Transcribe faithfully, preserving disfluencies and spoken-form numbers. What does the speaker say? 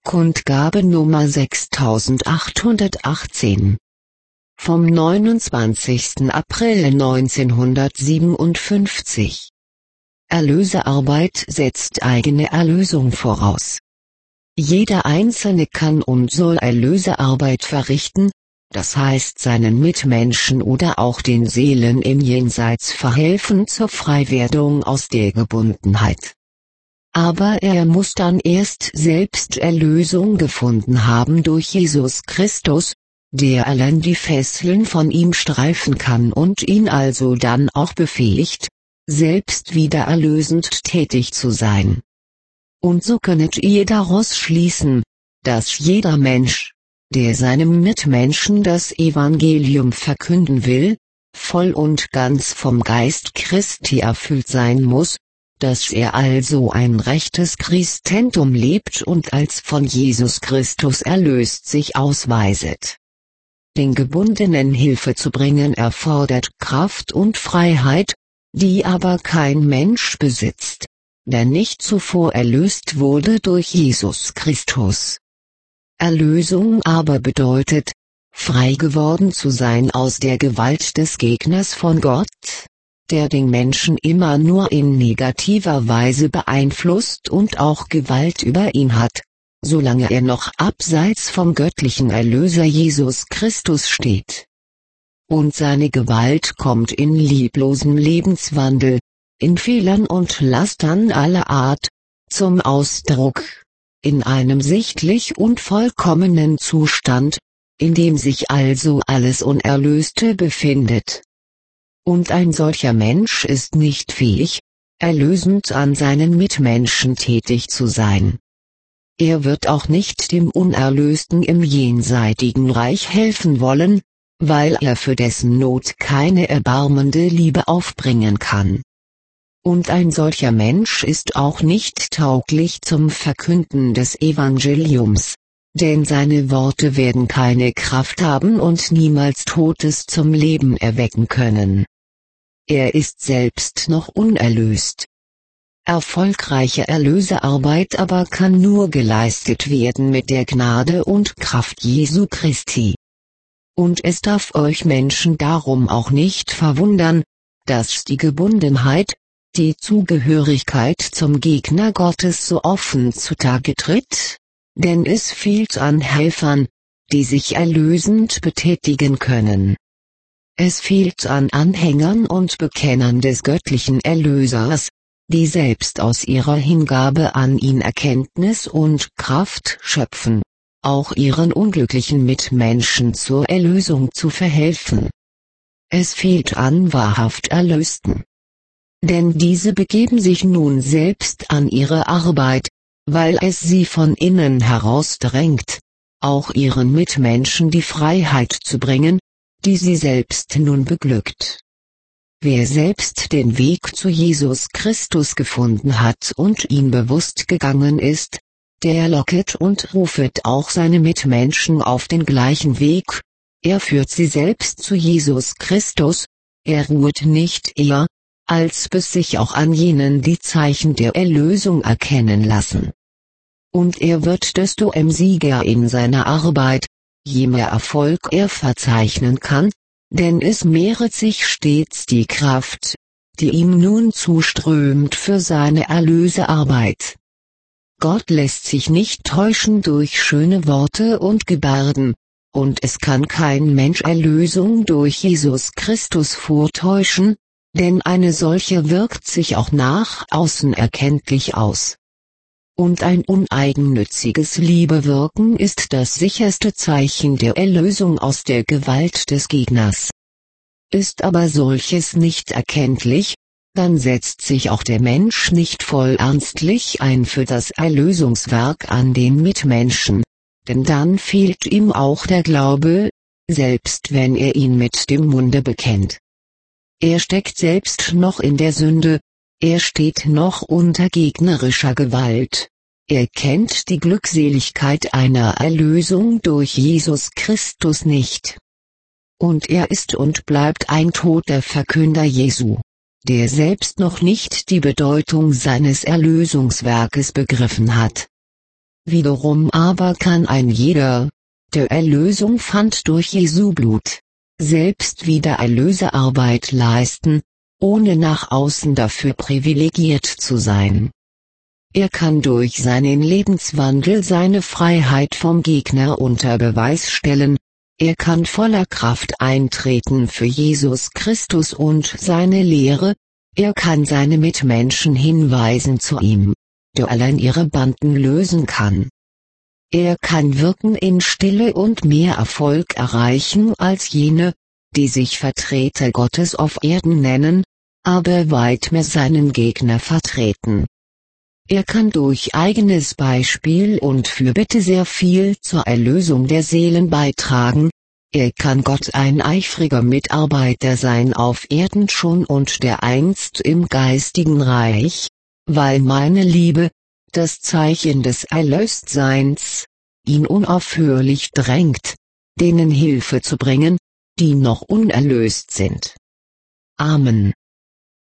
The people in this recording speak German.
Kundgabe Nummer sechstausendachthundertachtzehn. Vom neunundzwanzigsten April neunzehnhundertsiebenundfünfzig. Erlösearbeit setzt eigene Erlösung voraus. Jeder Einzelne kann und soll Erlösearbeit verrichten, das heißt seinen Mitmenschen oder auch den Seelen im Jenseits verhelfen zur Freiwerdung aus der Gebundenheit. Aber er muss dann erst selbst Erlösung gefunden haben durch Jesus Christus, der allein die Fesseln von ihm streifen kann und ihn also dann auch befähigt, selbst wieder erlösend tätig zu sein. Und so könnet ihr daraus schließen, dass jeder Mensch, der seinem Mitmenschen das Evangelium verkünden will, voll und ganz vom Geist Christi erfüllt sein muss, dass er also ein rechtes Christentum lebt und als von Jesus Christus erlöst sich ausweiset. Den Gebundenen Hilfe zu bringen erfordert Kraft und Freiheit, die aber kein Mensch besitzt, der nicht zuvor erlöst wurde durch Jesus Christus. Erlösung aber bedeutet, frei geworden zu sein aus der Gewalt des Gegners von Gott, der den Menschen immer nur in negativer Weise beeinflusst und auch Gewalt über ihn hat, solange er noch abseits vom göttlichen Erlöser Jesus Christus steht. Und seine Gewalt kommt in lieblosem Lebenswandel, in Fehlern und Lastern aller Art, zum Ausdruck, in einem sichtlich unvollkommenen Zustand, in dem sich also alles Unerlöste befindet. Und ein solcher Mensch ist nicht fähig, erlösend an seinen Mitmenschen tätig zu sein. Er wird auch nicht dem Unerlösten im jenseitigen Reich helfen wollen, weil er für dessen Not keine erbarmende Liebe aufbringen kann. Und ein solcher Mensch ist auch nicht tauglich zum Verkünden des Evangeliums, denn seine Worte werden keine Kraft haben und niemals Totes zum Leben erwecken können. Er ist selbst noch unerlöst. Erfolgreiche Erlösearbeit aber kann nur geleistet werden mit der Gnade und Kraft Jesu Christi. Und es darf euch Menschen darum auch nicht verwundern, dass die Gebundenheit, die Zugehörigkeit zum Gegner Gottes so offen zutage tritt, denn es fehlt an Helfern, die sich erlösend betätigen können. Es fehlt an Anhängern und Bekennern des göttlichen Erlösers, die selbst aus ihrer Hingabe an ihn Erkenntnis und Kraft schöpfen, auch ihren unglücklichen Mitmenschen zur Erlösung zu verhelfen. Es fehlt an wahrhaft Erlösten. Denn diese begeben sich nun selbst an ihre Arbeit, weil es sie von innen heraus drängt, auch ihren Mitmenschen die Freiheit zu bringen, die sie selbst nun beglückt. Wer selbst den Weg zu Jesus Christus gefunden hat und ihn bewusst gegangen ist, der locket und rufet auch seine Mitmenschen auf den gleichen Weg, er führt sie selbst zu Jesus Christus, er ruht nicht eher, als bis sich auch an jenen die Zeichen der Erlösung erkennen lassen. Und er wird desto emsiger in seiner Arbeit, je mehr Erfolg er verzeichnen kann, denn es mehret sich stets die Kraft, die ihm nun zuströmt für seine Erlösearbeit. Gott lässt sich nicht täuschen durch schöne Worte und Gebärden, und es kann kein Mensch Erlösung durch Jesus Christus vortäuschen, denn eine solche wirkt sich auch nach außen erkenntlich aus. Und ein uneigennütziges Liebewirken ist das sicherste Zeichen der Erlösung aus der Gewalt des Gegners. Ist aber solches nicht erkenntlich, dann setzt sich auch der Mensch nicht voll ernstlich ein für das Erlösungswerk an den Mitmenschen, denn dann fehlt ihm auch der Glaube, selbst wenn er ihn mit dem Munde bekennt. Er steckt selbst noch in der Sünde, er steht noch unter gegnerischer Gewalt. Er kennt die Glückseligkeit einer Erlösung durch Jesus Christus nicht. Und er ist und bleibt ein toter Verkünder Jesu, der selbst noch nicht die Bedeutung seines Erlösungswerkes begriffen hat. Wiederum aber kann ein jeder, der Erlösung fand durch Jesu Blut, selbst wieder Erlösearbeit leisten, ohne nach außen dafür privilegiert zu sein. Er kann durch seinen Lebenswandel seine Freiheit vom Gegner unter Beweis stellen, er kann voller Kraft eintreten für Jesus Christus und seine Lehre, er kann seine Mitmenschen hinweisen zu ihm, der allein ihre Banden lösen kann. Er kann wirken in Stille und mehr Erfolg erreichen als jene, die sich Vertreter Gottes auf Erden nennen, aber weit mehr seinen Gegner vertreten. Er kann durch eigenes Beispiel und Fürbitte sehr viel zur Erlösung der Seelen beitragen, er kann Gott ein eifriger Mitarbeiter sein auf Erden schon und dereinst im geistigen Reich, weil meine Liebe, das Zeichen des Erlöstseins, ihn unaufhörlich drängt, denen Hilfe zu bringen, die noch unerlöst sind. Amen.